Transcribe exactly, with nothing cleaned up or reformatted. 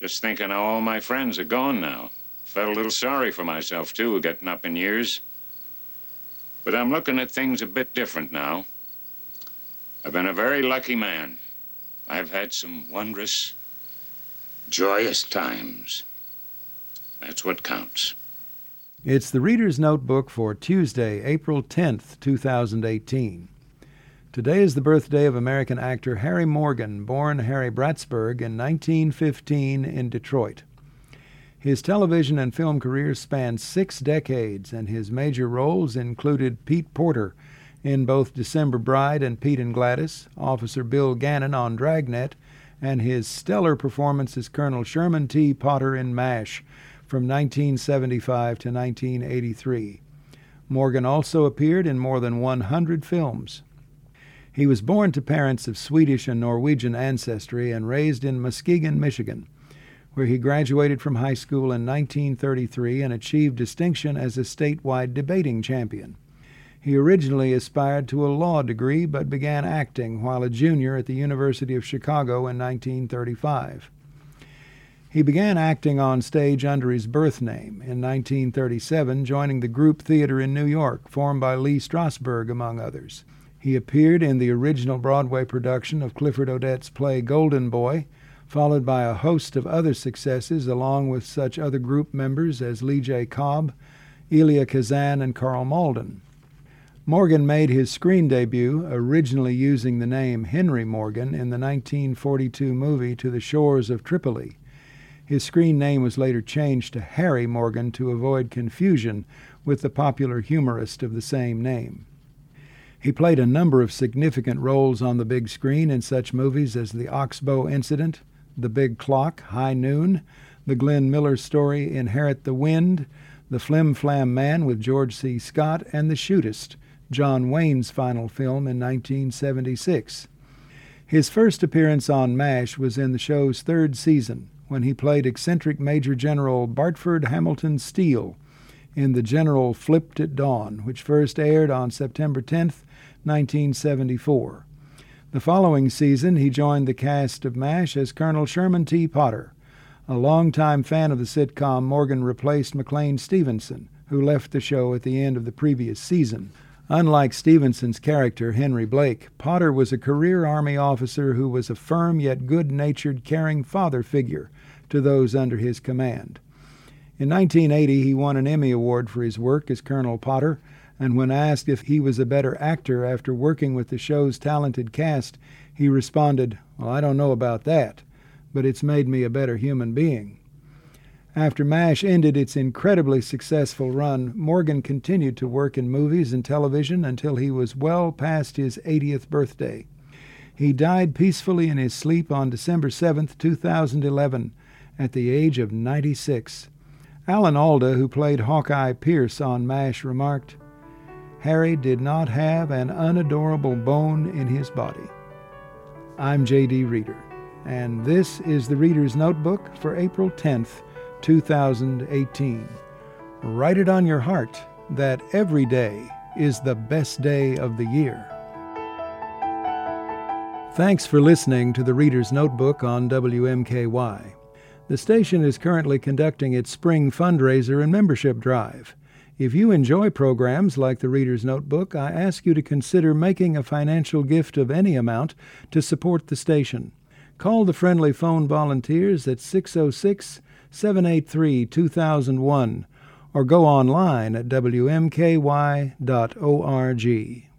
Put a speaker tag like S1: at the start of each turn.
S1: Just thinking how all my friends are gone now. Felt a little sorry for myself, too, getting up in years. But I'm looking at things a bit different now. I've been a very lucky man. I've had some wondrous, joyous times. That's what counts.
S2: It's the Reader's Notebook for Tuesday, April tenth, two thousand eighteen. Today is the birthday of American actor Harry Morgan, born Harry Bratsburg in nineteen fifteen in Detroit. His television and film career spanned six decades, and his major roles included Pete Porter in both December Bride and Pete and Gladys, Officer Bill Gannon on Dragnet, and his stellar performance as Colonel Sherman T. Potter in MASH from nineteen seventy-five to nineteen eighty-three. Morgan also appeared in more than one hundred films. He was born to parents of Swedish and Norwegian ancestry and raised in Muskegon, Michigan, where he graduated from high school in nineteen thirty-three and achieved distinction as a statewide debating champion. He originally aspired to a law degree but began acting while a junior at the University of Chicago in nineteen thirty-five. He began acting on stage under his birth name in nineteen thirty-seven, joining the Group Theater in New York, formed by Lee Strasberg, among others. He appeared in the original Broadway production of Clifford Odets' play Golden Boy, followed by a host of other successes along with such other group members as Lee J. Cobb, Elia Kazan, and Carl Malden. Morgan made his screen debut, originally using the name Henry Morgan, in the nineteen forty-two movie To the Shores of Tripoli. His screen name was later changed to Harry Morgan to avoid confusion with the popular humorist of the same name. He played a number of significant roles on the big screen in such movies as The Oxbow Incident, The Big Clock, High Noon, the Glenn Miller story Inherit the Wind, The Flim Flam Man with George C. Scott, and The Shootist, John Wayne's final film in nineteen seventy-six. His first appearance on MASH was in the show's third season, when he played eccentric Major General Bartford Hamilton Steele in The General Flipped at Dawn, which first aired on September tenth, nineteen seventy-four. The following season, he joined the cast of MASH as Colonel Sherman T. Potter. A longtime fan of the sitcom, Morgan replaced McLean Stevenson, who left the show at the end of the previous season. Unlike Stevenson's character, Henry Blake, Potter was a career Army officer who was a firm yet good-natured, caring father figure to those under his command. In nineteen eighty, he won an Emmy Award for his work as Colonel Potter, and when asked if he was a better actor after working with the show's talented cast, he responded, "Well, I don't know about that, but it's made me a better human being." After MASH ended its incredibly successful run, Morgan continued to work in movies and television until he was well past his eightieth birthday. He died peacefully in his sleep on December seventh, two thousand eleven, at the age of ninety-six. Alan Alda, who played Hawkeye Pierce on MASH, remarked, "Harry did not have an unadorable bone in his body." I'm J D Reader, and this is the Reader's Notebook for April tenth, two thousand eighteen. Write it on your heart that every day is the best day of the year. Thanks for listening to the Reader's Notebook on W M K Y. The station is currently conducting its spring fundraiser and membership drive. If you enjoy programs like the Reader's Notebook, I ask you to consider making a financial gift of any amount to support the station. Call the friendly phone volunteers at six oh six, seven eight three, two thousand one or go online at w m k y dot org.